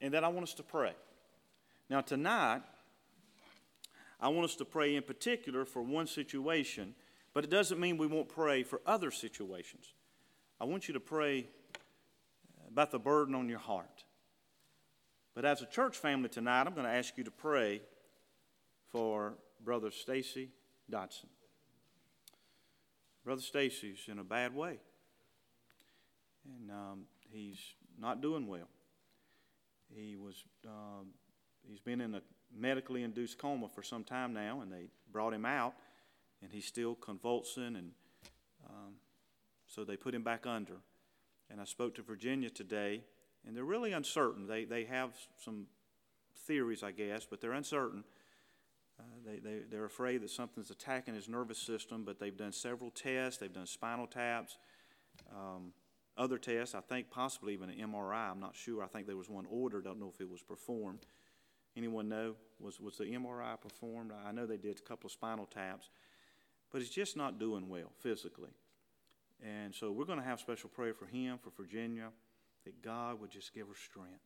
and then I want us to pray. Now tonight, I want us to pray in particular for one situation, but it doesn't mean we won't pray for other situations. I want you to pray about the burden on your heart. But as a church family tonight, I'm going to ask you to pray for Brother Stacy Dodson. Brother Stacy's in a bad way, and he's not doing well. He's been in a medically induced coma for some time now, and they brought him out, and he's still convulsing, and so they put him back under. And I spoke to Virginia today, and they're really uncertain. They have some theories, I guess, but they're uncertain. They're afraid that something's attacking his nervous system, but they've done several tests. They've done spinal taps, other tests, I think possibly even an MRI. I'm not sure. I think there was one ordered. Don't know if it was performed. Anyone know? Was the MRI performed? I know they did a couple of spinal taps, but he's just not doing well physically. And so we're going to have special prayer for him, for Virginia, that God would just give her strength.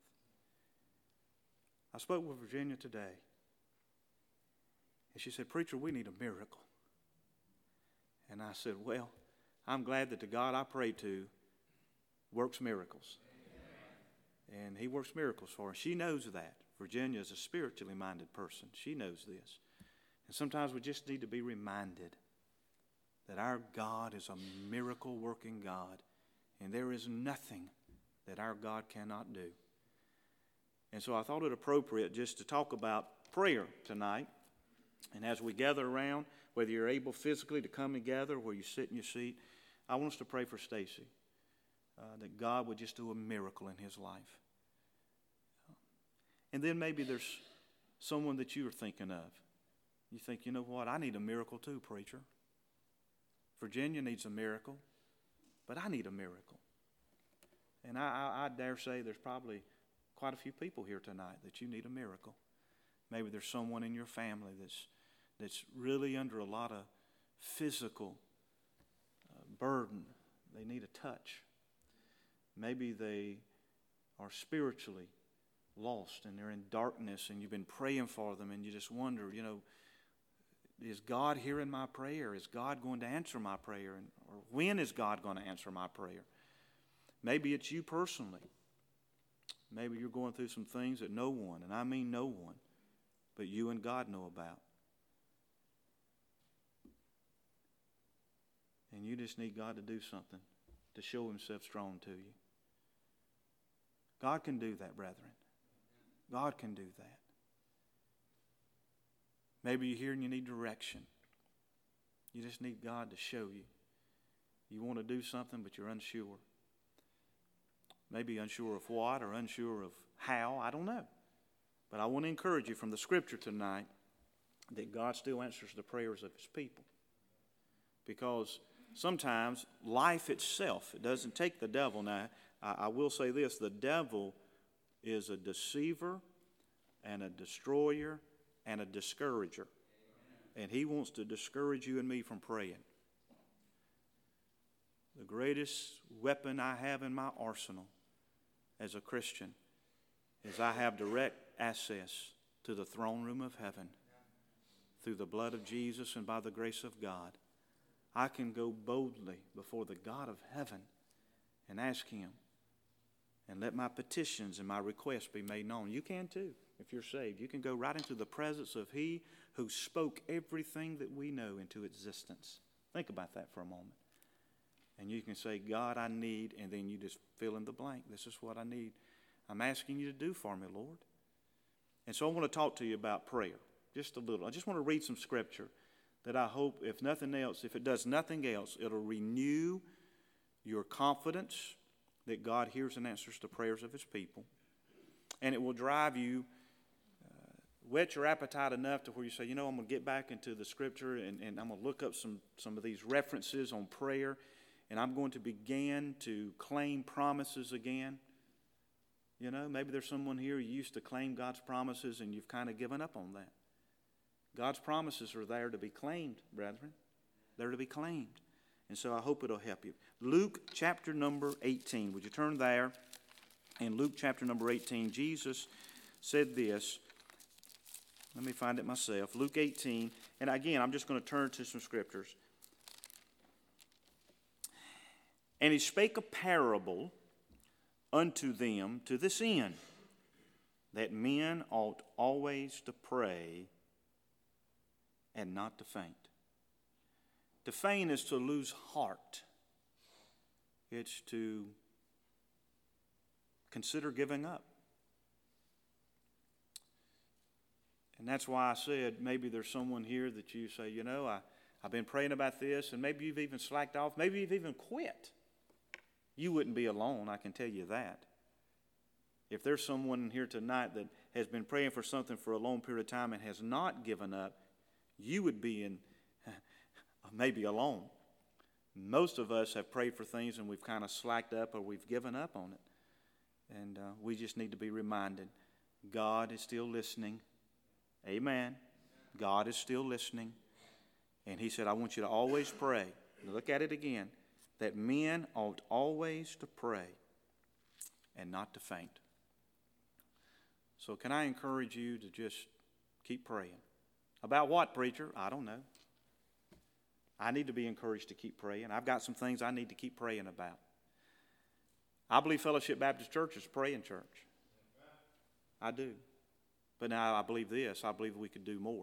I spoke with Virginia today, and she said, "Preacher, we need a miracle." And I said, well, I'm glad that the God I pray to works miracles. Amen. And he works miracles for her. She knows that. Virginia is a spiritually minded person. She knows this. And sometimes we just need to be reminded that our God is a miracle-working God, and there is nothing that our God cannot do. And so I thought it appropriate just to talk about prayer tonight. And as we gather around, whether you're able physically to come together, where you sit in your seat, I want us to pray for Stacy, that God would just do a miracle in his life. And then maybe there's someone that you are thinking of. You think, you know what, I need a miracle too, preacher. Virginia needs a miracle, but I need a miracle. And I dare say there's probably quite a few people here tonight that you need a miracle. Maybe there's someone in your family that's really under a lot of physical burden. They need a touch. Maybe they are spiritually lost and they're in darkness, and you've been praying for them, and you just wonder, is God hearing my prayer? Is God going to answer my prayer? Or when is God going to answer my prayer? Maybe it's you personally. Maybe you're going through some things that no one, and I mean no one, but you and God know about. And you just need God to do something to show himself strong to you. God can do that, brethren. God can do that. Maybe you're here and you need direction. You just need God to show you. You want to do something, but you're unsure. Maybe unsure of what or unsure of how. I don't know. But I want to encourage you from the Scripture tonight that God still answers the prayers of his people. Because sometimes life itself, it doesn't take the devil. Now, I will say this, the devil is a deceiver and a destroyer and a discourager. And he wants to discourage you and me from praying. The greatest weapon I have in my arsenal as a Christian is I have direct access to the throne room of heaven through the blood of Jesus and by the grace of God. I can go boldly before the God of heaven and ask him and let my petitions and my requests be made known. You can too, if you're saved. You can go right into the presence of he who spoke everything that we know into existence. Think about that for a moment. And you can say, God, I need, and then you just fill in the blank. This is what I need. I'm asking you to do for me, Lord. And so I want to talk to you about prayer, just a little. I just want to read some scripture that I hope, if nothing else, if it does nothing else, it'll renew your confidence that God hears and answers the prayers of his people. And it will drive you, whet your appetite enough to where you say, I'm going to get back into the scripture and I'm going to look up some of these references on prayer, and I'm going to begin to claim promises again. Maybe there's someone here, you used to claim God's promises and you've kind of given up on that. God's promises are there to be claimed, brethren. They're to be claimed. And so I hope it'll help you. Luke chapter number 18. Would you turn there? In Luke chapter number 18, Jesus said this. Let me find it myself. Luke 18. And again, I'm just going to turn to some scriptures. And he spake a parable unto them to this end, that men ought always to pray and not to faint. To faint is to lose heart. It's to consider giving up. And that's why I said maybe there's someone here that you say, you know, I've been praying about this, and maybe you've even slacked off. Maybe you've even quit. You wouldn't be alone, I can tell you that. If there's someone here tonight that has been praying for something for a long period of time and has not given up, you would be in maybe alone. Most of us have prayed for things and we've kind of slacked up or we've given up on it. And we just need to be reminded, God is still listening. Amen. God is still listening. And he said, I want you to always pray. Look at it again. That men ought always to pray and not to faint. So can I encourage you to just keep praying? About what, preacher? I don't know. I need to be encouraged to keep praying. I've got some things I need to keep praying about. I believe Fellowship Baptist Church is a praying church. I do. But now I believe this. I believe we could do more.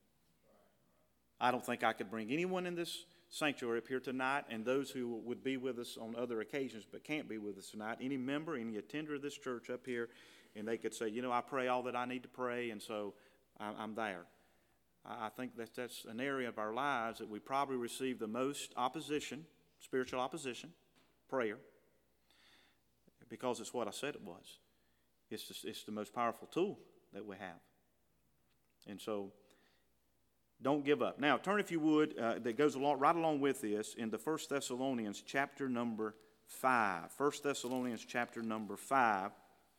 I don't think I could bring anyone in this sanctuary up here tonight, and those who would be with us on other occasions but can't be with us tonight, any member, any attender of this church up here, and they could say, you know, I pray all that I need to pray, and so I'm there. I think that's an area of our lives that we probably receive the most opposition, spiritual opposition, prayer, because it's what I said it was. It's the most powerful tool that we have. And so don't give up. Now, turn, if you would, that goes right along with this, into 1 Thessalonians chapter number 5. 1 Thessalonians chapter number 5.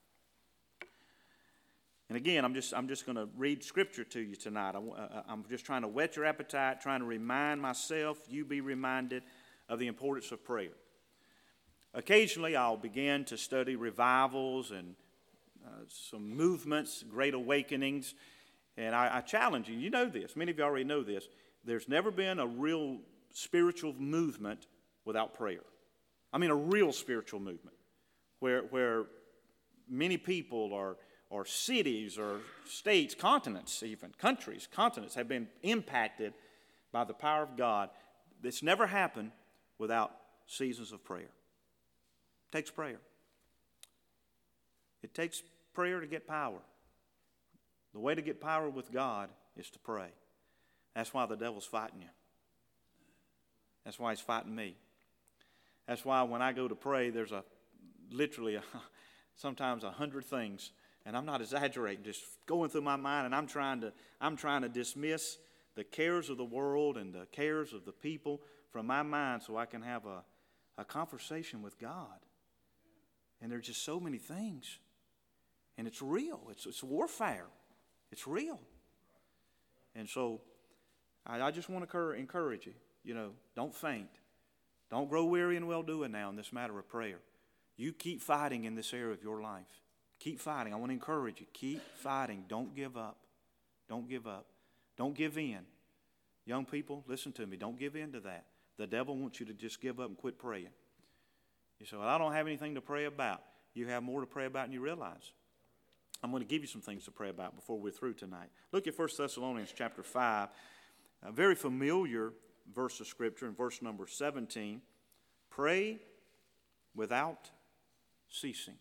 And again, I'm just going to read Scripture to you tonight. I'm just trying to whet your appetite, trying to remind myself, you be reminded of the importance of prayer. Occasionally, I'll begin to study revivals and some movements, great awakenings. And I challenge you, you know this, many of you already know this, there's never been a real spiritual movement without prayer. I mean a real spiritual movement where many people or cities or states, continents even, countries, continents have been impacted by the power of God. It's never happened without seasons of prayer. It takes prayer. It takes prayer to get power. The way to get power with God is to pray. That's why the devil's fighting you. That's why he's fighting me. That's why when I go to pray, there's literally sometimes 100 things, and I'm not exaggerating, just going through my mind, and I'm trying to dismiss the cares of the world and the cares of the people from my mind so I can have a conversation with God. And there's just so many things. And it's real. It's warfare. It's real. And so I just want to encourage you, you know, don't faint. Don't grow weary in well-doing now in this matter of prayer. You keep fighting in this area of your life. Keep fighting. I want to encourage you. Keep fighting. Don't give up. Don't give up. Don't give in. Young people, listen to me. Don't give in to that. The devil wants you to just give up and quit praying. You say, well, I don't have anything to pray about. You have more to pray about than you realize. I'm going to give you some things to pray about before we're through tonight. Look at 1 Thessalonians chapter 5, a very familiar verse of Scripture in verse number 17. Pray without ceasing.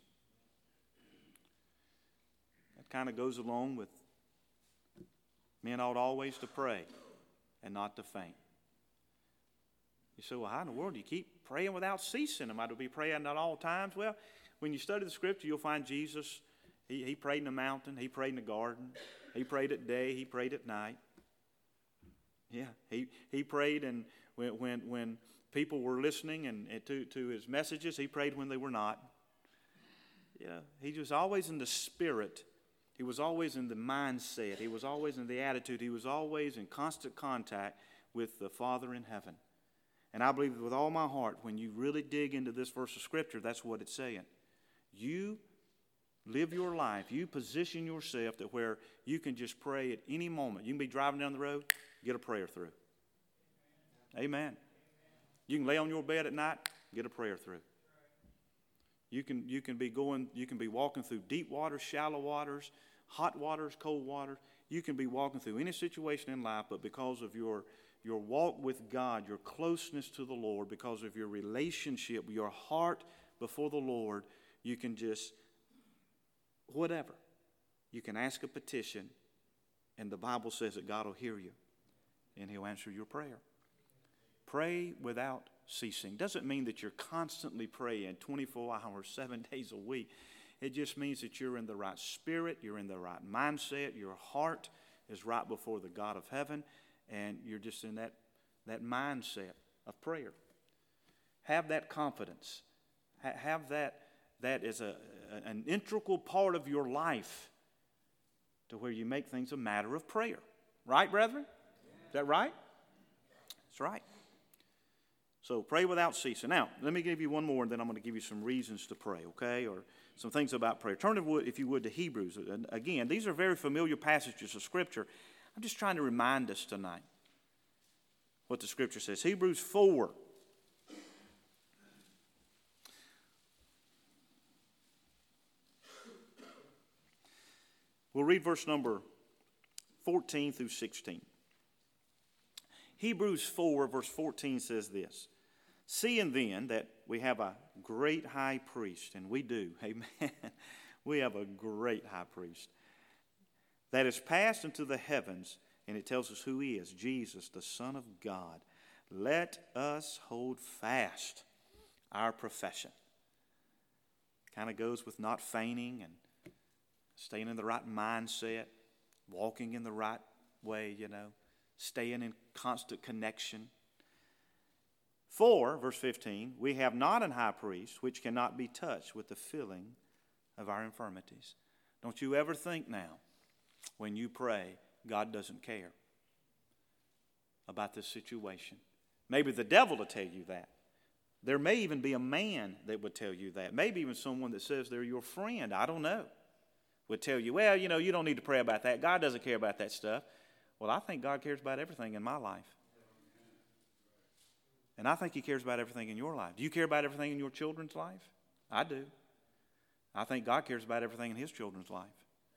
That kind of goes along with men ought always to pray and not to faint. You say, well, how in the world do you keep praying without ceasing? Am I to be praying at all times? Well, when you study the Scripture, you'll find Jesus. He prayed in the mountain. He prayed in the garden. He prayed at day. He prayed at night. Yeah, he prayed, and when people were listening and to his messages, he prayed when they were not. Yeah, he was always in the spirit. He was always in the mindset. He was always in the attitude. He was always in constant contact with the Father in heaven. And I believe with all my heart, when you really dig into this verse of Scripture, that's what it's saying. You live your life. You position yourself to where you can just pray at any moment. You can be driving down the road, get a prayer through. Amen. You can lay on your bed at night, get a prayer through. You can be walking through deep waters, shallow waters, hot waters, cold waters. You can be walking through any situation in life, but because of your walk with God, your closeness to the Lord, because of your relationship, your heart before the Lord, you can just, whatever. You can ask a petition, and the Bible says that God will hear you, and He'll answer your prayer. Pray without ceasing. Doesn't mean that you're constantly praying 24 hours, 7 days a week. It just means that you're in the right spirit, you're in the right mindset, your heart is right before the God of heaven, and you're just in that mindset of prayer. Have that confidence. Have that as an integral part of your life to where you make things a matter of prayer. Right, brethren? Is that right? That's right. So pray without ceasing. Now, let me give you one more, and then I'm going to give you some reasons to pray, okay, or some things about prayer. Turn, if you would, to Hebrews. And again, these are very familiar passages of Scripture. I'm just trying to remind us tonight what the Scripture says. Hebrews 4. We'll read verse number 14 through 16. Hebrews 4, verse 14 says this. Seeing then that we have a great high priest, and we do, amen, we have a great high priest, that is passed into the heavens, and it tells us who He is, Jesus, the Son of God. Let us hold fast our profession. Kind of goes with not fainting and staying in the right mindset, walking in the right way, staying in constant connection. For, verse 15, we have not an high priest which cannot be touched with the feeling of our infirmities. Don't you ever think now, when you pray, God doesn't care about this situation. Maybe the devil will tell you that. There may even be a man that would tell you that. Maybe even someone that says they're your friend, I don't know, would tell you, well, you don't need to pray about that. God doesn't care about that stuff. Well, I think God cares about everything in my life. And I think He cares about everything in your life. Do you care about everything in your children's life? I do. I think God cares about everything in His children's life.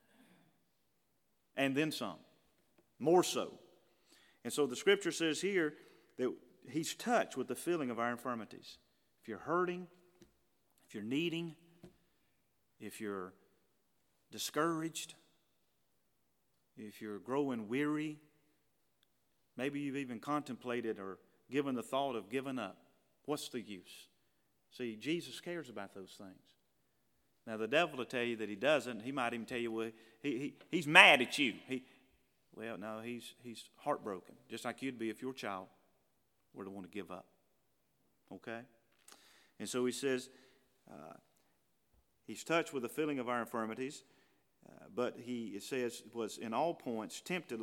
And then some. More so. And so the Scripture says here that He's touched with the feeling of our infirmities. If you're hurting, if you're needing, if you're discouraged, if you're growing weary, maybe you've even contemplated or given the thought of giving up. What's the use? See, Jesus cares about those things. Now, the devil will tell you that He doesn't. He might even tell you, well, he's mad at you. Well, no, he's heartbroken, just like you'd be if your child were to want to give up. Okay? And so he says, He's touched with the feeling of our infirmities, but it says, was in all points tempted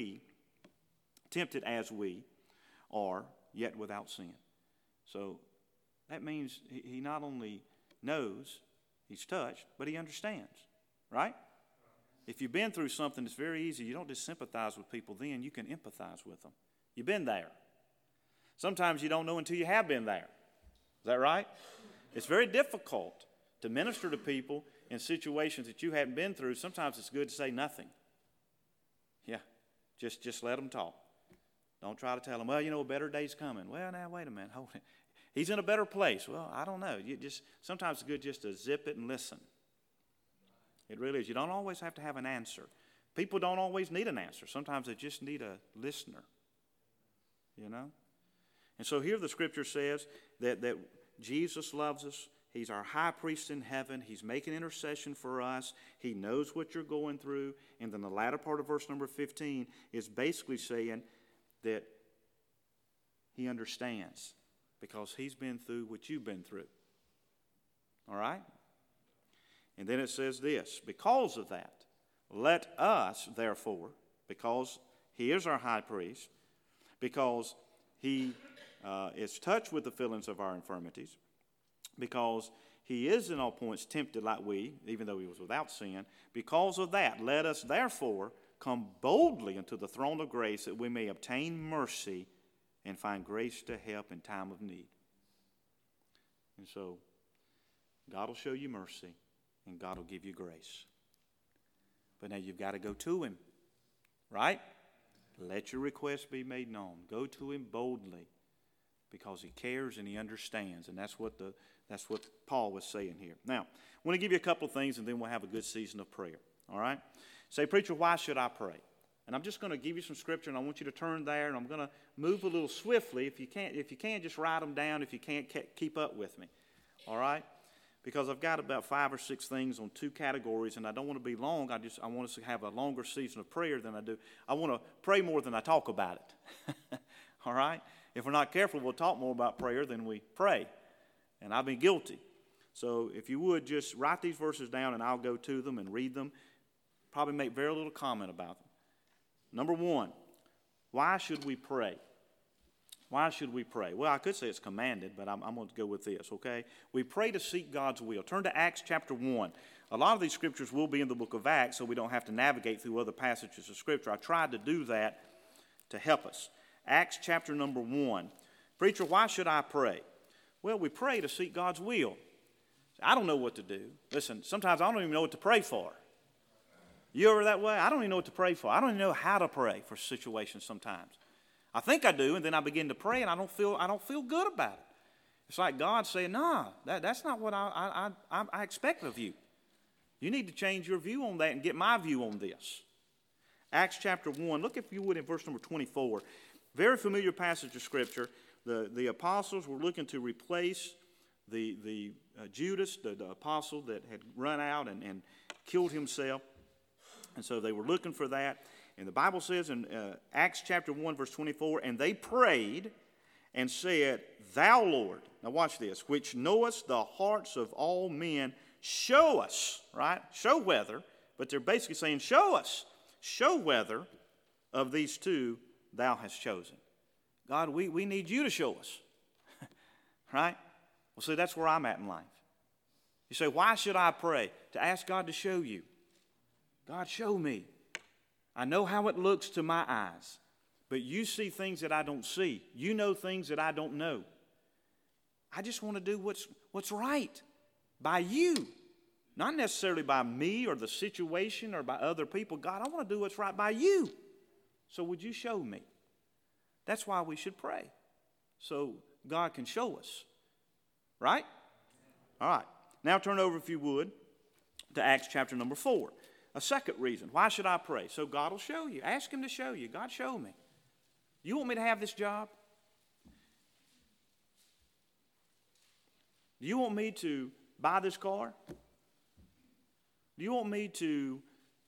as we are, yet without sin. So that means He not only knows He's touched, but He understands, right? If you've been through something, it's very easy. You don't just sympathize with people then, you can empathize with them. You've been there. Sometimes you don't know until you have been there. Is that right? It's very difficult to minister to people in situations that you haven't been through. Sometimes it's good to say nothing. Yeah, just let them talk. Don't try to tell them, well, a better day's coming. Well, now, wait a minute. Hold it. He's in a better place. Well, I don't know. Sometimes it's good just to zip it and listen. It really is. You don't always have to have an answer. People don't always need an answer. Sometimes they just need a listener. And so here the Scripture says that Jesus loves us. He's our high priest in heaven. He's making intercession for us. He knows what you're going through. And then the latter part of verse number 15 is basically saying that He understands because He's been through what you've been through. All right? And then it says this, because of that, let us, therefore, because He is our high priest, because He is touched with the feelings of our infirmities, because he is in all points tempted like we, even though he was without sin. Because of that, let us therefore come boldly unto the throne of grace, that we may obtain mercy and find grace to help in time of need. And so, God will show you mercy, and God will give you grace. But now you've got to go to him, right? Let your request be made known. Go to him boldly, because he cares and he understands. And that's what Paul was saying here. Now, I want to give you a couple of things, and then we'll have a good season of prayer. All right? Say, preacher, why should I pray? And I'm just going to give you some scripture, and I want you to turn there, and I'm going to move a little swiftly. If you can't, just write them down. If you can't, keep up with me. All right? Because I've got about 5 or 6 things on 2 categories, and I don't want to be long. I want us to have a longer season of prayer than I do. I want to pray more than I talk about it. All right? If we're not careful, we'll talk more about prayer than we pray. And I've been guilty. So if you would, just write these verses down, and I'll go to them and read them. Probably make very little comment about them. Number 1, why should we pray? Why should we pray? Well, I could say it's commanded, but I'm going to go with this, okay? We pray to seek God's will. Turn to Acts chapter 1. A lot of these scriptures will be in the book of Acts, so we don't have to navigate through other passages of Scripture. I tried to do that to help us. Acts chapter number 1. Preacher, why should I pray? Well, we pray to seek God's will. I don't know what to do. Listen, sometimes I don't even know what to pray for. You ever that way? I don't even know what to pray for. I don't even know how to pray for situations sometimes. I think I do, and then I begin to pray, and I don't feel good about it. It's like God saying, "Nah, that's not what I expect of you. You need to change your view on that and get my view on this." Acts chapter 1. Look, if you would, in verse number 24. Very familiar passage of Scripture. The apostles were looking to replace the Judas, the apostle that had run out and killed himself. And so they were looking for that. And the Bible says in Acts chapter 1, verse 24, and they prayed and said, Thou, Lord, now watch this, which knowest the hearts of all men, show us, right? Show whether, but they're basically saying, show whether of these two thou hast chosen. God, we need you to show us, right? Well, see, that's where I'm at in life. You say, why should I pray? To ask God to show you. God, show me. I know how it looks to my eyes, but you see things that I don't see. You know things that I don't know. I just want to do what's right by you, not necessarily by me or the situation or by other people. God, I want to do what's right by you. So would you show me? That's why we should pray, so God can show us. Right? All right. Now turn over, if you would, to Acts chapter number 4. A second reason. Why should I pray? So God will show you. Ask him to show you. God, show me. You want me to have this job? Do you want me to buy this car? Do you want me to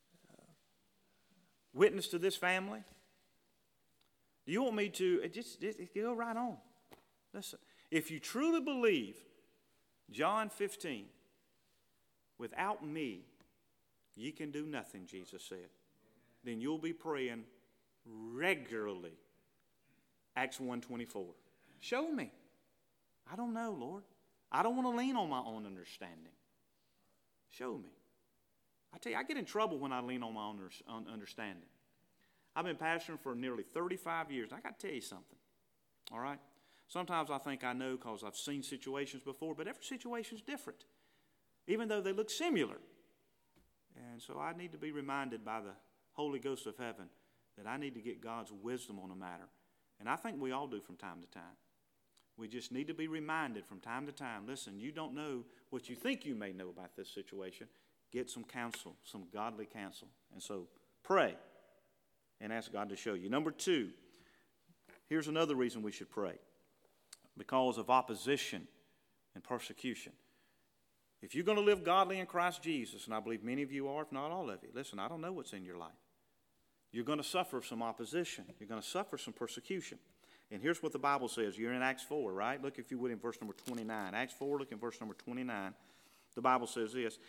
witness to this family? Do you want me to, just go right on. Listen, if you truly believe John 15, without me, ye can do nothing, Jesus said, then you'll be praying regularly. Acts 1:24. Show me. I don't know, Lord. I don't want to lean on my own understanding. Show me. I tell you, I get in trouble when I lean on my own understanding. I've been pastoring for nearly 35 years. I got to tell you something. All right? Sometimes I think I know because I've seen situations before, but every situation is different, even though they look similar. And so I need to be reminded by the Holy Ghost of heaven that I need to get God's wisdom on a matter. And I think we all do from time to time. We just need to be reminded from time to time, listen, you don't know what you think you may know about this situation. Get some counsel, some godly counsel. And so pray and ask God to show you. Number 2, here's another reason we should pray. Because of opposition and persecution. If you're going to live godly in Christ Jesus, and I believe many of you are, if not all of you, listen, I don't know what's in your life. You're going to suffer some opposition. You're going to suffer some persecution. And here's what the Bible says. You're in Acts 4, right? Look, if you would, in verse number 29. Acts 4, look in verse number 29. The Bible says this.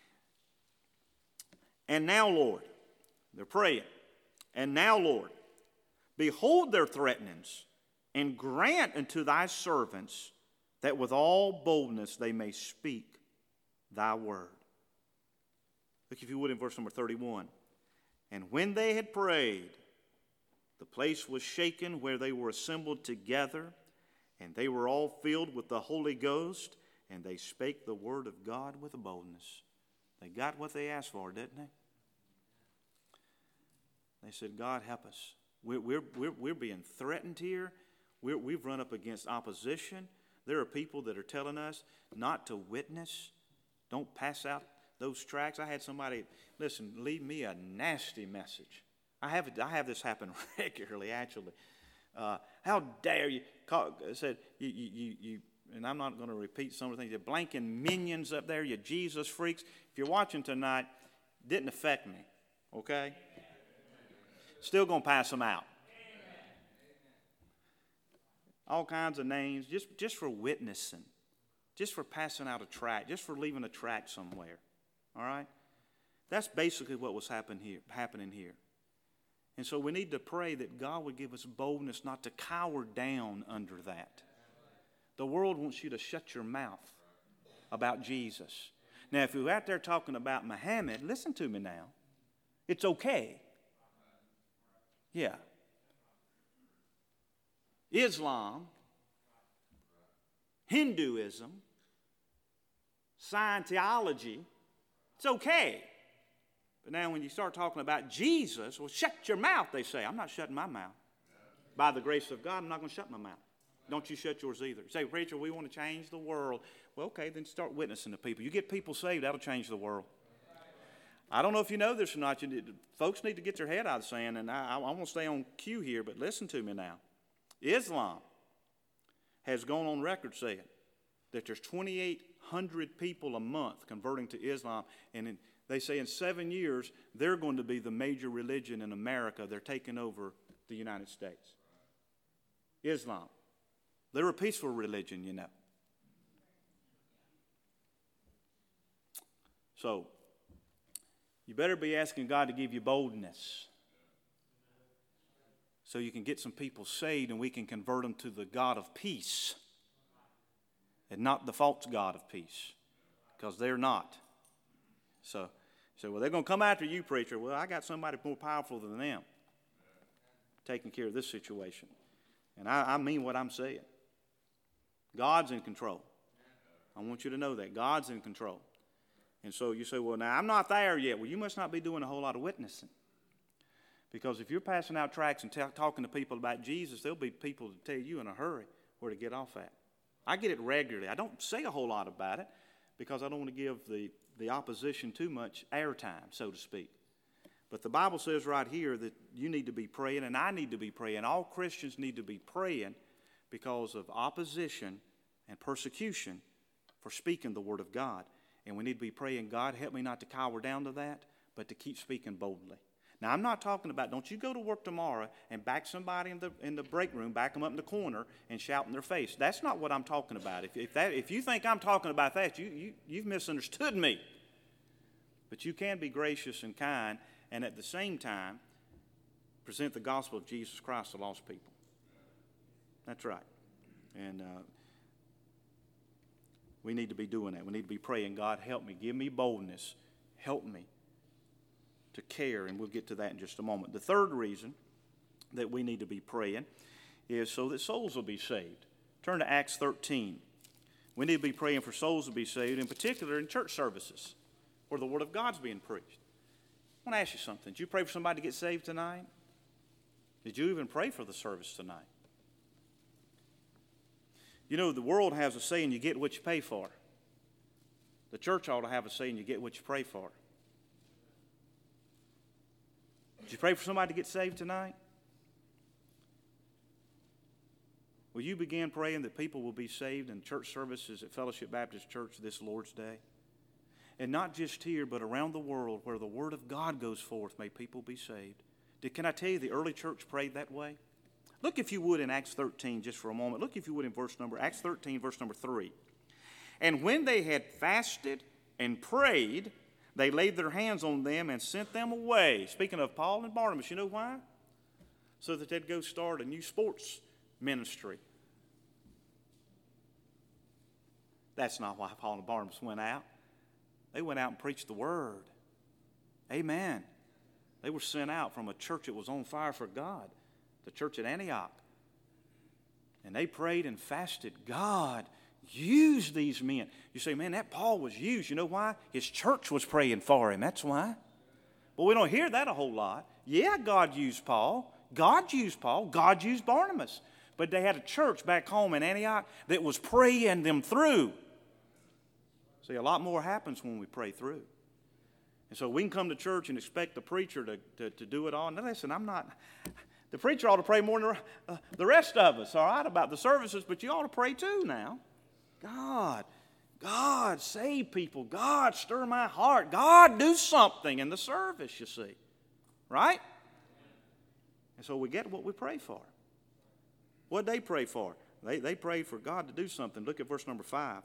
And now, Lord, they're praying. And now, Lord, behold their threatenings, and grant unto thy servants that with all boldness they may speak thy word. Look, if you would, in verse number 31. And when they had prayed, the place was shaken where they were assembled together, and they were all filled with the Holy Ghost, and they spake the word of God with boldness. They got what they asked for, didn't they? They said, God, help us. We're being threatened here. We've run up against opposition. There are people that are telling us not to witness. Don't pass out those tracts. I had somebody, listen, leave me a nasty message. I have this happen regularly, actually. How dare you? I said, you, and I'm not going to repeat some of the things. You're blanking minions up there, you Jesus freaks. If you're watching tonight, didn't affect me, okay? Still going to pass them out. All kinds of names, just for witnessing, just for passing out a tract, just for leaving a tract somewhere. All right? That's basically what was happening here. And so we need to pray that God would give us boldness not to cower down under that. The world wants you to shut your mouth about Jesus. Now, if you're out there talking about Muhammad, listen to me now. It's okay. Yeah. Islam, Hinduism, Scientology, it's okay. But now when you start talking about Jesus, well, shut your mouth, they say. I'm not shutting my mouth. By the grace of God, I'm not going to shut my mouth. Don't you shut yours either. Say, preacher, we want to change the world. Well, okay, then start witnessing to people. You get people saved, that'll change the world. I don't know if you know this or not. Folks need to get their head out of the sand, and I want to stay on cue here, but listen to me now. Islam has gone on record saying that there's 2,800 people a month converting to Islam, and they say in 7 years, they're going to be the major religion in America. They're taking over the United States. Islam. They're a peaceful religion, you know. So, you better be asking God to give you boldness so you can get some people saved and we can convert them to the God of peace and not the false God of peace, because they're not. So, well, they're going to come after you, preacher. Well, I got somebody more powerful than them taking care of this situation. And I mean what I'm saying. God's in control. I want you to know that. God's in control. And so you say, well, now I'm not there yet. Well, you must not be doing a whole lot of witnessing. Because if you're passing out tracts and talking to people about Jesus, there'll be people to tell you in a hurry where to get off at. I get it regularly. I don't say a whole lot about it because I don't want to give the opposition too much airtime, so to speak. But the Bible says right here that you need to be praying and I need to be praying. All Christians need to be praying because of opposition and persecution for speaking the Word of God. And we need to be praying, God, help me not to cower down to that, but to keep speaking boldly. Now, I'm not talking about, don't you go to work tomorrow and back somebody in the break room, back them up in the corner and shout in their face. That's not what I'm talking about. If you think I'm talking about that, you've misunderstood me. But you can be gracious and kind and at the same time present the gospel of Jesus Christ to lost people. That's right. And we need to be doing that. We need to be praying, God, help me. Give me boldness. Help me to care, and we'll get to that in just a moment. The third reason that we need to be praying is so that souls will be saved. Turn to Acts 13. We need to be praying for souls to be saved, in particular in church services where the Word of God's being preached. I want to ask you something. Did you pray for somebody to get saved tonight? Did you even pray for the service tonight? You know, the world has a saying, you get what you pay for. The church ought to have a saying, you get what you pray for. Did you pray for somebody to get saved tonight? Will you begin praying that people will be saved in church services at Fellowship Baptist Church this Lord's Day? And not just here, but around the world where the Word of God goes forth, may people be saved. Can I tell you the early church prayed that way? Look, if you would, in Acts 13 just for a moment. Look, if you would, in Acts 13, verse number 3. And when they had fasted and prayed, they laid their hands on them and sent them away. Speaking of Paul and Barnabas, you know why? So that they'd go start a new sports ministry. That's not why Paul and Barnabas went out. They went out and preached the word. Amen. They were sent out from a church that was on fire for God, the church at Antioch. And they prayed and fasted. God, use these men. You say, man, that Paul was used. You know why? His church was praying for him. That's why. But we don't hear that a whole lot. Yeah, God used Paul. God used Paul. God used Barnabas. But they had a church back home in Antioch that was praying them through. See, a lot more happens when we pray through. And so we can come to church and expect the preacher to do it all. Now listen, the preacher ought to pray more than the rest of us, all right, about the services, but you ought to pray too now. God, save people. God, stir my heart. God, do something in the service, you see. Right? And so we get what we pray for. What did they pray for? They prayed for God to do something. Look at verse number 5.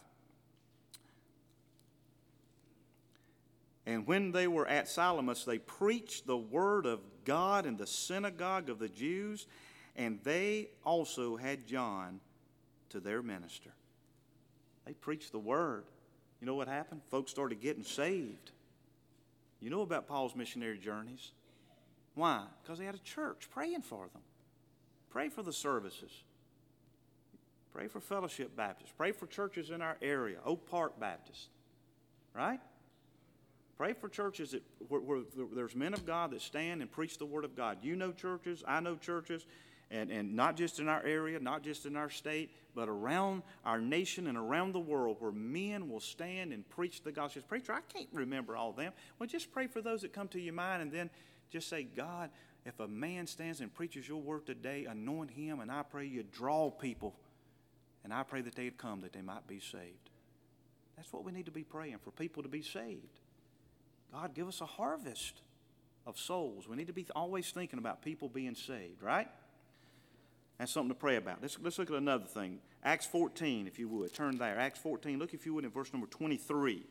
And when they were at Salamis, they preached the word of God in the synagogue of the Jews, and they also had John to their minister. They preached the word. You know what happened? Folks started getting saved. You know about Paul's missionary journeys. Why? Because they had a church praying for them. Pray for the services. Pray for Fellowship Baptist. Pray for churches in our area, Oak Park Baptist. Right? Pray for churches where there's men of God that stand and preach the Word of God. You know churches, I know churches, and not just in our area, not just in our state, but around our nation and around the world where men will stand and preach the gospel. Preacher, I can't remember all of them. Well, just pray for those that come to your mind and then just say, God, if a man stands and preaches your word today, anoint him, and I pray you draw people, and I pray that they'd come that they might be saved. That's what we need to be praying, for people to be saved. God, give us a harvest of souls. We need to be always thinking about people being saved, right? That's something to pray about. Let's look at another thing. Acts 14, if you would. Turn there. Acts 14. Look, if you would, in verse number 23.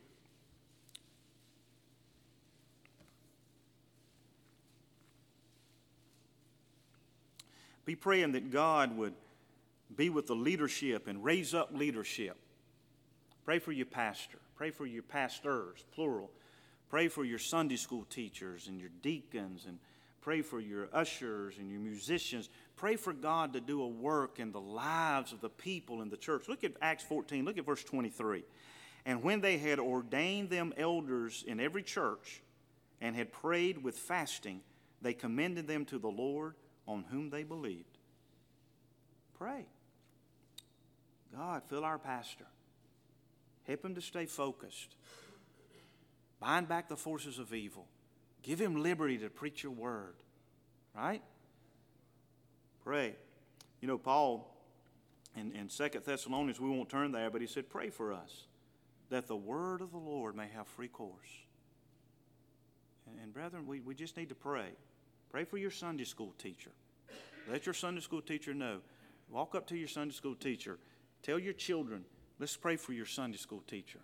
Be praying that God would be with the leadership and raise up leadership. Pray for your pastor. Pray for your pastors, plural. Pray for your Sunday school teachers and your deacons, and pray for your ushers and your musicians. Pray for God to do a work in the lives of the people in the church. Look at Acts 14. Look at verse 23. And when they had ordained them elders in every church and had prayed with fasting, they commended them to the Lord on whom they believed. Pray. God, fill our pastor. Help him to stay focused. Bind back the forces of evil. Give him liberty to preach your word. Right? Pray. You know, Paul, in 2 Thessalonians, we won't turn there, but he said, pray for us, that the word of the Lord may have free course. And brethren, we just need to pray. Pray for your Sunday school teacher. Let your Sunday school teacher know. Walk up to your Sunday school teacher. Tell your children, let's pray for your Sunday school teacher.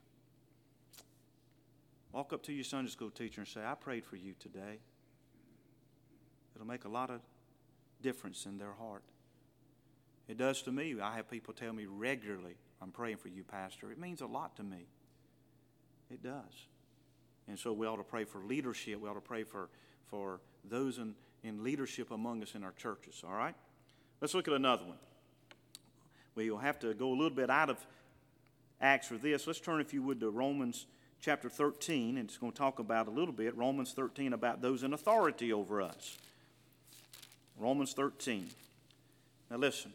Walk up to your Sunday school teacher and say, I prayed for you today. It'll make a lot of difference in their heart. It does to me. I have people tell me regularly, I'm praying for you, Pastor. It means a lot to me. It does. And so we ought to pray for leadership. We ought to pray for those in leadership among us in our churches, all right? Let's look at another one. We'll have to go a little bit out of Acts for this. Let's turn, if you would, to Romans chapter 13, and it's going to talk about a little bit, Romans 13, about those in authority over us. Romans 13. Now listen,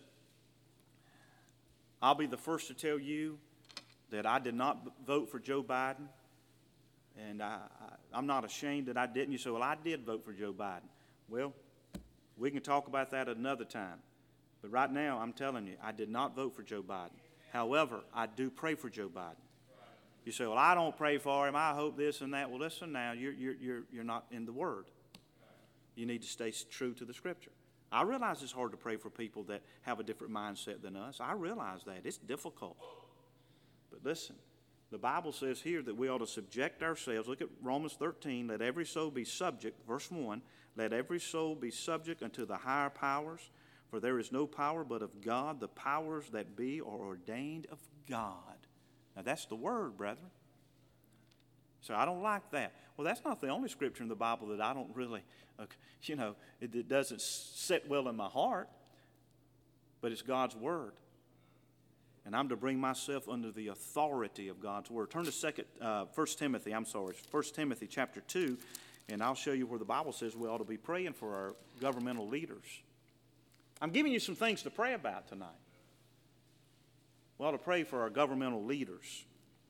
I'll be the first to tell you that I did not vote for Joe Biden, and I'm not ashamed that I didn't. You say, well, I did vote for Joe Biden. Well, we can talk about that at another time. But right now, I'm telling you, I did not vote for Joe Biden. However, I do pray for Joe Biden. You say, well, I don't pray for him. I hope this and that. Well, listen now, you're not in the Word. You need to stay true to the Scripture. I realize it's hard to pray for people that have a different mindset than us. I realize that. It's difficult. But listen, the Bible says here that we ought to subject ourselves. Look at Romans 13. Let every soul be subject. Verse 1. Let every soul be subject unto the higher powers. For there is no power but of God. The powers that be are ordained of God. Now that's the word, brethren. So I don't like that. Well, that's not the only scripture in the Bible that I don't really, it doesn't sit well in my heart. But it's God's Word. And I'm to bring myself under the authority of God's Word. Turn to 1 Timothy chapter 2, and I'll show you where the Bible says we ought to be praying for our governmental leaders. I'm giving you some things to pray about tonight. We ought to pray for our governmental leaders.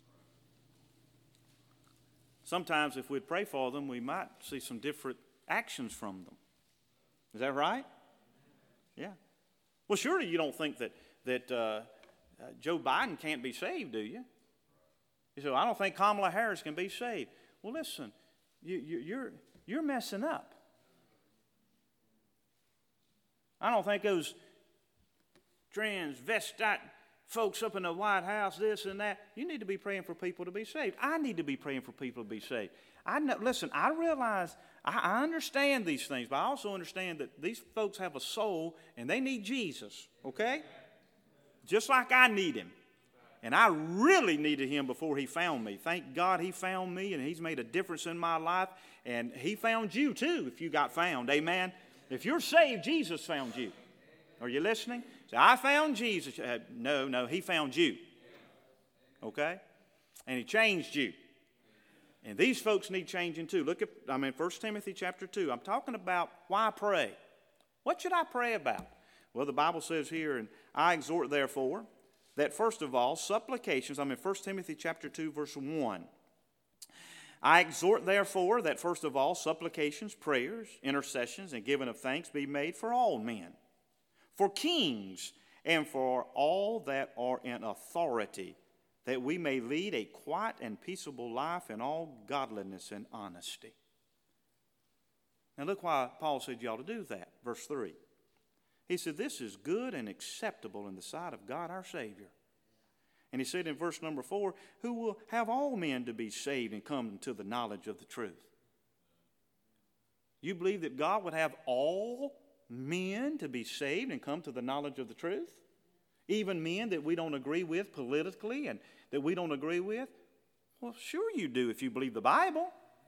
Sometimes if we'd pray for them, we might see some different actions from them. Is that right? Yeah. Well, surely you don't think that Joe Biden can't be saved, do you? You say, well, I don't think Kamala Harris can be saved. Well, listen, you're messing up. I don't think those transvestite folks up in the White House, this and that, you need to be praying for people to be saved. I need to be praying for people to be saved. Listen, I realize, I understand these things, but I also understand that these folks have a soul and they need Jesus, okay? Just like I need him. And I really needed him before he found me. Thank God he found me and he's made a difference in my life. And he found you too if you got found, amen? If you're saved, Jesus found you. Are you listening? Say, I found Jesus. No, he found you. Okay? And he changed you. And these folks need changing too. Look at, 1 Timothy chapter 2. I'm talking about why pray. What should I pray about? Well, the Bible says here, and I exhort therefore, that first of all, supplications, 1 Timothy chapter 2, verse 1. I exhort therefore that first of all, supplications, prayers, intercessions, and giving of thanks be made for all men, for kings, and for all that are in authority, that we may lead a quiet and peaceable life in all godliness and honesty. Now look why Paul said you ought to do that. Verse 3. He said, this is good and acceptable in the sight of God our Savior. And he said in verse number 4, who will have all men to be saved and come to the knowledge of the truth. You believe that God would have all men to be saved and come to the knowledge of the truth? Even men that we don't agree with politically and that we don't agree with? Well, sure you do if you believe the Bible.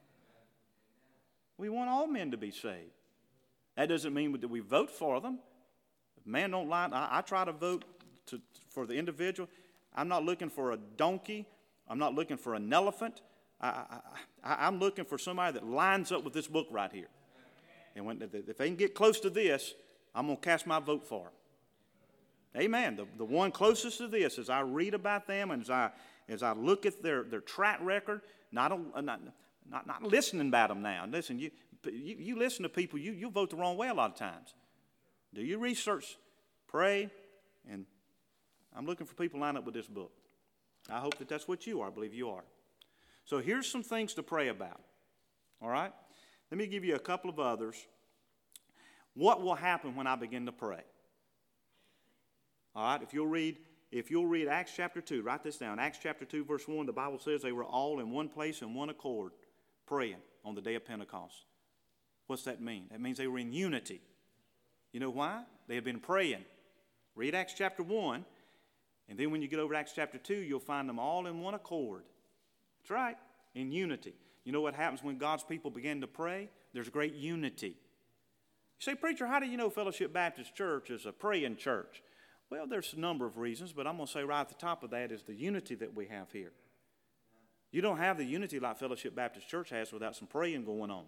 We want all men to be saved. That doesn't mean that we vote for them. If man don't lie, I try to vote for the individual. I'm not looking for a donkey. I'm not looking for an elephant. I'm looking for somebody that lines up with this book right here. And if they can get close to this, I'm going to cast my vote for them. Amen. The one closest to this, as I read about them and as I look at their track record, not listening about them now. Listen, you listen to people, you vote the wrong way a lot of times. Do your research, pray, and I'm looking for people lined up with this book. I hope that that's what you are. I believe you are. So here's some things to pray about. All right? Let me give you a couple of others. What will happen when I begin to pray? All right? If you'll read Acts chapter 2, write this down. Acts chapter 2, verse 1, the Bible says they were all in one place in one accord praying on the day of Pentecost. What's that mean? That means they were in unity. You know why? They had been praying. Read Acts chapter 1. And then when you get over to Acts chapter 2, you'll find them all in one accord. That's right, in unity. You know what happens when God's people begin to pray? There's great unity. You say, preacher, how do you know Fellowship Baptist Church is a praying church? Well, there's a number of reasons, but I'm going to say right at the top of that is the unity that we have here. You don't have the unity like Fellowship Baptist Church has without some praying going on.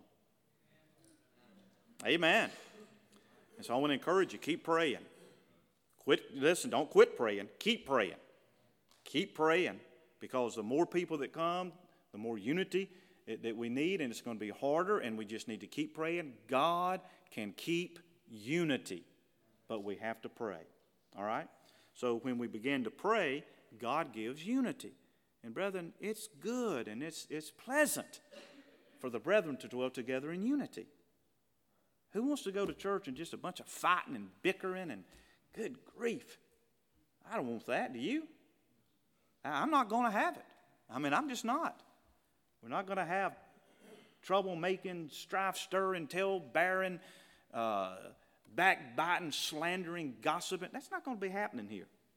Amen. And so I want to encourage you, keep praying. Don't quit praying. Keep praying. Keep praying, because the more people that come, the more unity that we need, and it's going to be harder, and we just need to keep praying. God can keep unity, but we have to pray. All right? So when we begin to pray, God gives unity. And brethren, it's good and it's pleasant for the brethren to dwell together in unity. Who wants to go to church and just a bunch of fighting and bickering and good grief? I don't want that, do you? I'm not going to have it. I'm just not. We're not going to have trouble-making, strife-stirring, tale-bearing, backbiting, slandering, gossiping. That's not going to be happening here.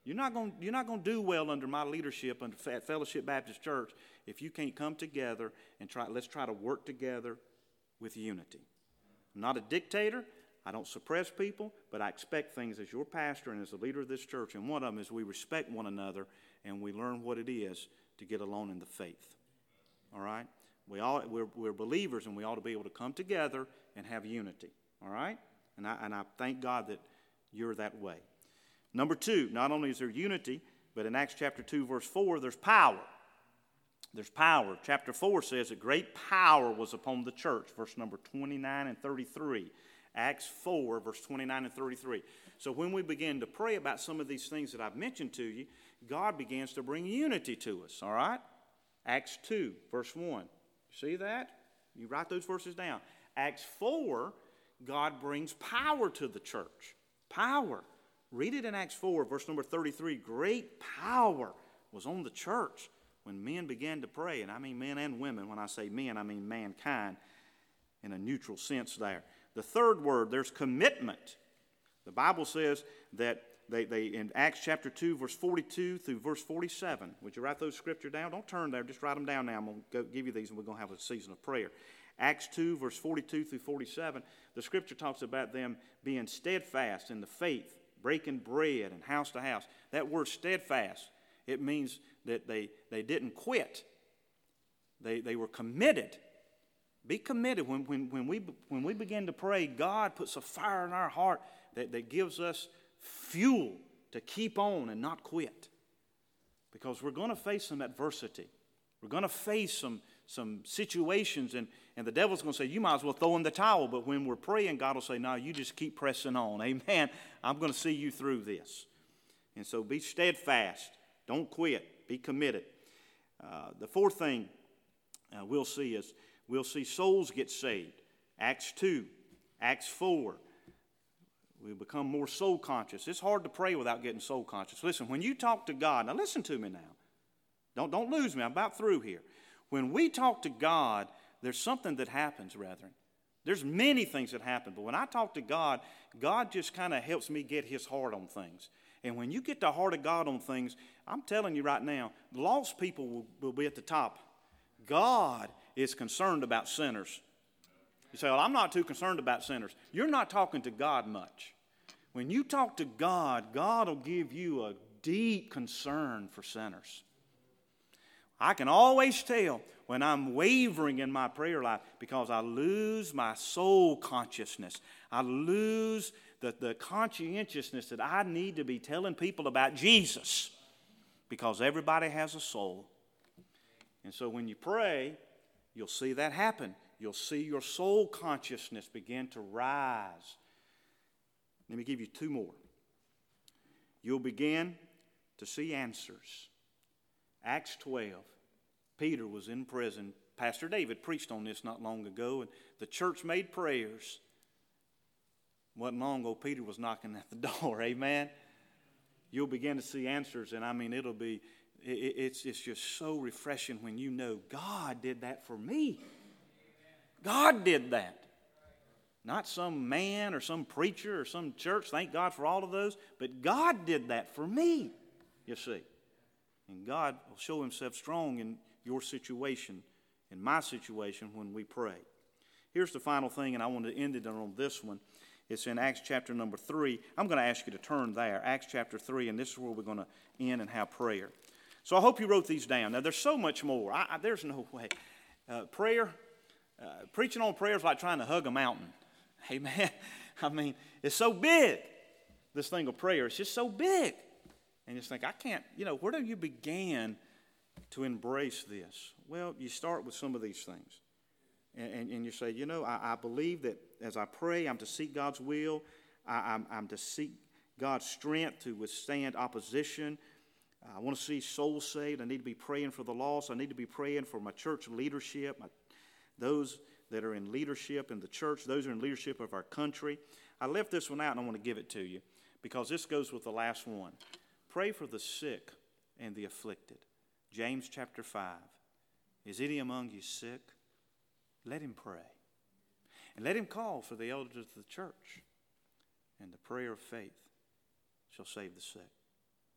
You're not going to do well under my leadership at Fellowship Baptist Church if you can't come together and let's try to work together with unity. I'm not a dictator. I don't suppress people, but I expect things as your pastor and as the leader of this church. And one of them is we respect one another and we learn what it is to get along in the faith. All right? We're believers, and we ought to be able to come together and have unity. All right? And I thank God that you're that way. Number 2, not only is there unity, but in Acts chapter 2, verse 4, there's power. There's power. Chapter 4 says that great power was upon the church, verse number 29 and 33. Acts 4, verse 29 and 33. So when we begin to pray about some of these things that I've mentioned to you, God begins to bring unity to us, all right? Acts 2, verse 1. See that? You write those verses down. Acts 4, God brings power to the church. Power. Read it in Acts 4, verse number 33. Great power was on the church when men began to pray. And I mean men and women. When I say men, I mean mankind in a neutral sense there. The third word, there's commitment. The Bible says that they in Acts chapter 2, verse 42 through verse 47. Would you write those scripture down? Don't turn there. Just write them down now. I'm going to give you these, and we're going to have a season of prayer. Acts 2, verse 42 through 47. The scripture talks about them being steadfast in the faith, breaking bread and house to house. That word steadfast, it means that they didn't quit. They were committed. Be committed. When we begin to pray, God puts a fire in our heart that gives us fuel to keep on and not quit. Because we're going to face some adversity. We're going to face some situations, and the devil's going to say, you might as well throw in the towel. But when we're praying, God will say, no, you just keep pressing on. Amen. I'm going to see you through this. And so be steadfast. Don't quit. Be committed. The fourth thing we'll see is we'll see souls get saved. Acts 2, Acts 4. We become more soul conscious. It's hard to pray without getting soul conscious. Listen, when you talk to God, now listen to me now. Don't lose me. I'm about through here. When we talk to God, there's something that happens, brethren. There's many things that happen, but when I talk to God, God just kind of helps me get His heart on things. And when you get the heart of God on things, I'm telling you right now, lost people will be at the top. God is concerned about sinners. You say, well, I'm not too concerned about sinners. You're not talking to God much. When you talk to God, God will give you a deep concern for sinners. I can always tell when I'm wavering in my prayer life because I lose my soul consciousness. I lose the conscientiousness that I need to be telling people about Jesus, because everybody has a soul. And so when you pray, you'll see that happen. You'll see your soul consciousness begin to rise. Let me give you two more. You'll begin to see answers. Acts 12. Peter was in prison. Pastor David preached on this not long ago, and the church made prayers. Wasn't long ago, Peter was knocking at the door. Amen. You'll begin to see answers, and I mean, it's just so refreshing when you know God did that for me. God did that. Not some man or some preacher or some church. Thank God for all of those. But God did that for me, you see. And God will show Himself strong in your situation, in my situation, when we pray. Here's the final thing, and I want to end it on this one. It's in Acts chapter number 3. I'm going to ask you to turn there, Acts chapter 3, and this is where we're going to end and have prayer. So I hope you wrote these down. Now, there's so much more. There's no way. Preaching on prayer is like trying to hug a mountain. Amen. I mean, it's so big, this thing of prayer. It's just so big. And you just think, I can't, where do you begin to embrace this? Well, you start with some of these things. And you say, I believe that as I pray, I'm to seek God's will. I'm to seek God's strength to withstand opposition. I want to see souls saved. I need to be praying for the lost. I need to be praying for my church leadership, those that are in leadership in the church, those who are in leadership of our country. I left this one out, and I want to give it to you because this goes with the last one. Pray for the sick and the afflicted. James chapter 5. Is any among you sick? Let him pray. And let him call for the elders of the church. And the prayer of faith shall save the sick.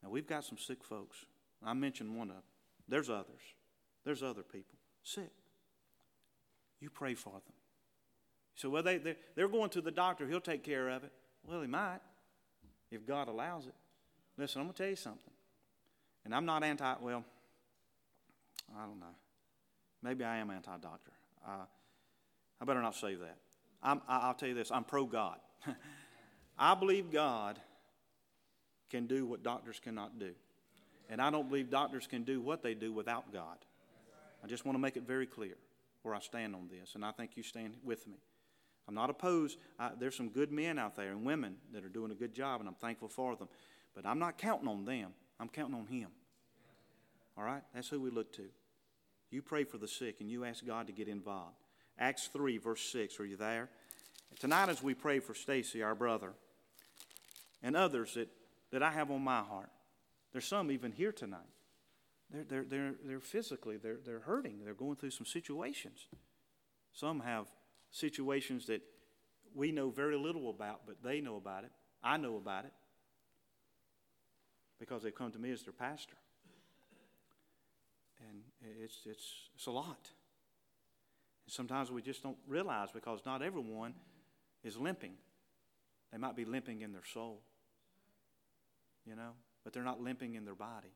Now, we've got some sick folks. I mentioned one of them. There's others. There's other people sick. You pray for them. So, well, they're going to the doctor. He'll take care of it. Well, he might, if God allows it. Listen, I'm going to tell you something. And I'm not I don't know. Maybe I am anti-doctor. I better not say that. I'll tell you this. I'm pro-God. I believe God can do what doctors cannot do. And I don't believe doctors can do what they do without God. I just want to make it very clear where I stand on this. And I think you stand with me. I'm not opposed. There's some good men out there and women that are doing a good job, and I'm thankful for them. But I'm not counting on them. I'm counting on Him. All right? That's who we look to. You pray for the sick, and you ask God to get involved. Acts 3, verse 6. Are you there? Tonight as we pray for Stacy, our brother, and others that I have on my heart, there's some even here tonight. They're physically, they're hurting. They're going through some situations. Some have situations that we know very little about, but they know about it. I know about it because they've come to me as their pastor. And it's a lot. And sometimes we just don't realize because not everyone is limping. They might be limping in their soul, but they're not limping in their body.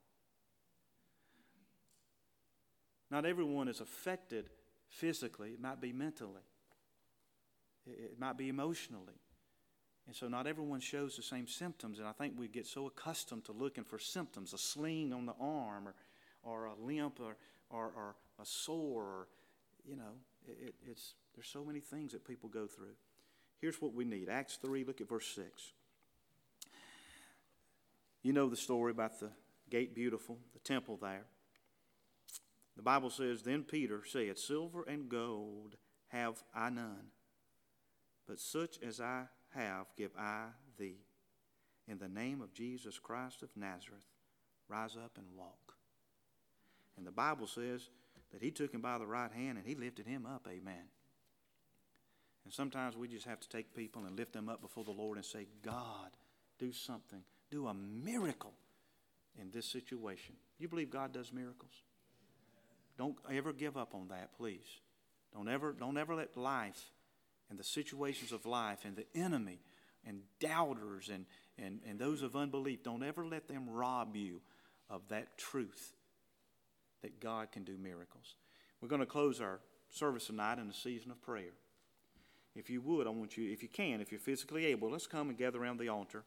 Not everyone is affected physically. It might be mentally. It might be emotionally. And so not everyone shows the same symptoms. And I think we get so accustomed to looking for symptoms, a sling on the arm or a limp or a sore. There's so many things that people go through. Here's what we need. Acts 3, look at verse 6. You know the story about the Gate Beautiful, the temple there. The Bible says, Then Peter said, Silver and gold have I none, but such as I have give I thee. In the name of Jesus Christ of Nazareth, rise up and walk. And the Bible says that he took him by the right hand and he lifted him up. Amen. And sometimes we just have to take people and lift them up before the Lord and say, God, do something. Do a miracle in this situation. You believe God does miracles? Don't ever give up on that, please. Don't ever let life and the situations of life and the enemy and doubters and those of unbelief, don't ever let them rob you of that truth that God can do miracles. We're going to close our service tonight in a season of prayer. If you would, I want you, if you can, if you're physically able, let's come and gather around the altar.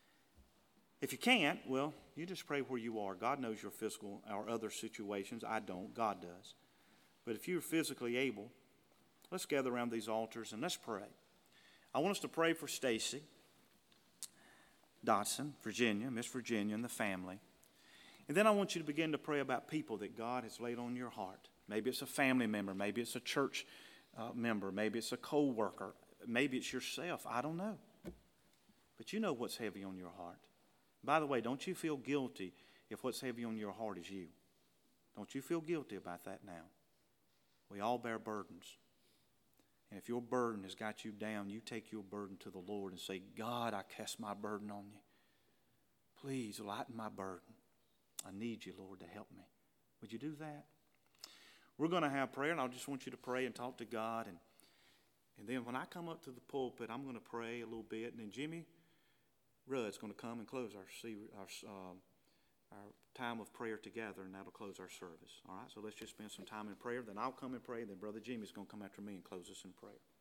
If you can't, well, you just pray where you are. God knows your physical or other situations. I don't. God does. But if you're physically able, let's gather around these altars and let's pray. I want us to pray for Stacy Dotson, Virginia, Miss Virginia, and the family. And then I want you to begin to pray about people that God has laid on your heart. Maybe it's a family member. Maybe it's a church member. Maybe it's a co-worker. Maybe it's yourself. I don't know. But you know what's heavy on your heart. By the way, don't you feel guilty if what's heavy on your heart is you. Don't you feel guilty about that now. We all bear burdens. And if your burden has got you down, you take your burden to the Lord and say, God, I cast my burden on you. Please lighten my burden. I need you, Lord, to help me. Would you do that? We're going to have prayer, and I just want you to pray and talk to God. And then when I come up to the pulpit, I'm going to pray a little bit, and then Jimmy Rudd's going to come and close our time of prayer together, and that'll close our service. All right, so let's just spend some time in prayer. Then I'll come and pray, and then Brother Jimmy's going to come after me and close us in prayer.